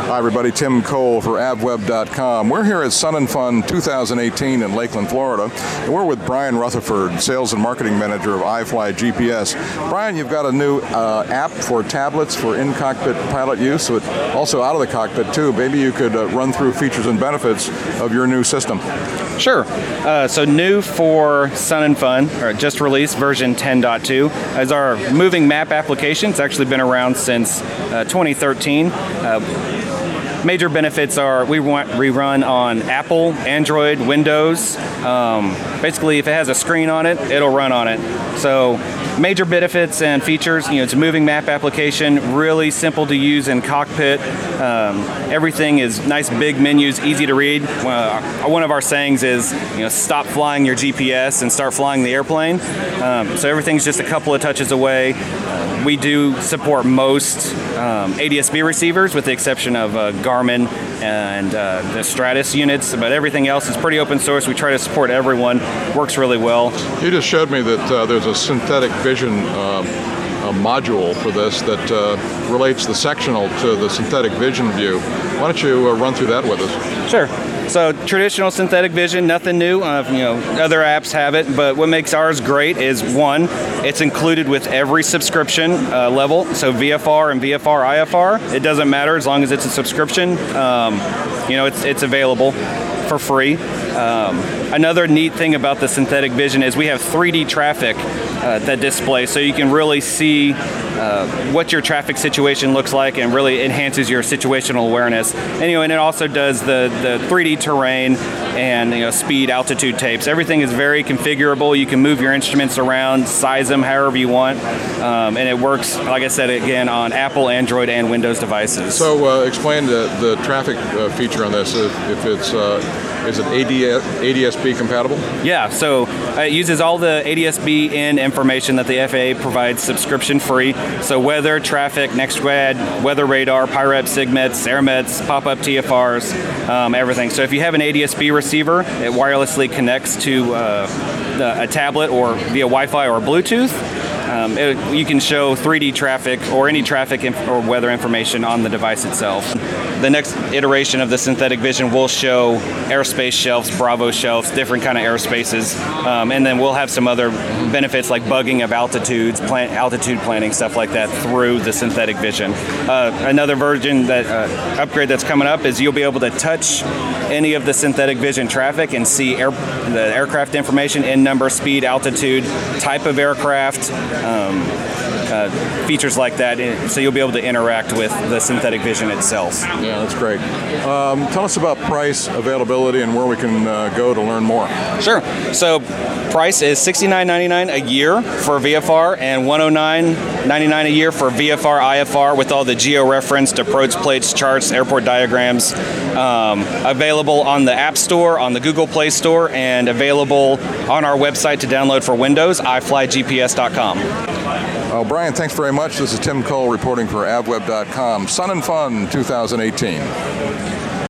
Hi everybody, Tim Cole for avweb.com. We're here at Sun and Fun 2018 in Lakeland, Florida, and we're with Brian Rutherford, Sales and Marketing Manager of iFly GPS. Brian, you've got a new app for tablets for in-cockpit pilot use, but also out of the cockpit too. Maybe you could run through features and benefits of your new system. Sure. So new for Sun and Fun, or just released version 10.2, is our moving map application. It's actually been around since 2013. Major benefits are we run on Apple, Android, Windows. Basically, if it has a screen on it, it'll run on it. So major benefits and features, it's a moving map application, really simple to use in cockpit. Everything is nice big menus, easy to read. One of our sayings is, stop flying your GPS and start flying the airplane. So everything's just a couple of touches away. We do support most ADS-B receivers with the exception of Garmin and the Stratus units, but everything else is pretty open source. We try to support everyone. Works really well. You just showed me that there's a synthetic vision module for this that relates the sectional to the synthetic vision view. Why don't you run through that with us? Sure. So traditional synthetic vision, nothing new. Other apps have it, but what makes ours great is one, it's included with every subscription level. So VFR and VFR IFR, it doesn't matter as long as it's a subscription. It's available for free. Another neat thing about the synthetic vision is we have 3D traffic that displays, so you can really see what your traffic situation looks like and really enhances your situational awareness. And it also does the 3D terrain and speed, altitude tapes. Everything is very configurable. You can move your instruments around, size them however you want, and it works, like I said, again, on Apple, Android, and Windows devices. So explain the traffic feature on this, if it's is it ADS-B compatible? Yeah, so it uses all the ADS-B in information that the FAA provides subscription free. So weather, traffic, NextRad, weather radar, PIREP, SIGMETs, AirMets, pop-up TFRs, everything. So if you have an ADS-B receiver, it wirelessly connects to a tablet or via Wi-Fi or Bluetooth. You can show 3D traffic or any traffic or weather information on the device itself. The next iteration of the synthetic vision will show airspace shelves, Bravo shelves, different kind of airspaces, and then we'll have some other benefits like bugging of altitudes, altitude planning, stuff like that through the synthetic vision. Another version upgrade that's coming up is you'll be able to touch any of the synthetic vision traffic and see the aircraft information, in number, speed, altitude, type of aircraft, features like that, so you'll be able to interact with the synthetic vision itself. Yeah, that's great. Tell us about price, availability, and where we can go to learn more. Sure. So price is $69.99 a year for VFR and $109.99 a year for VFR IFR with all the geo-referenced approach plates, charts, airport diagrams. Available on the App Store, on the Google Play Store, and available on our website to download for Windows, iflygps.com. Brian, thanks very much. This is Tim Cole reporting for avweb.com. Sun and Fun 2018.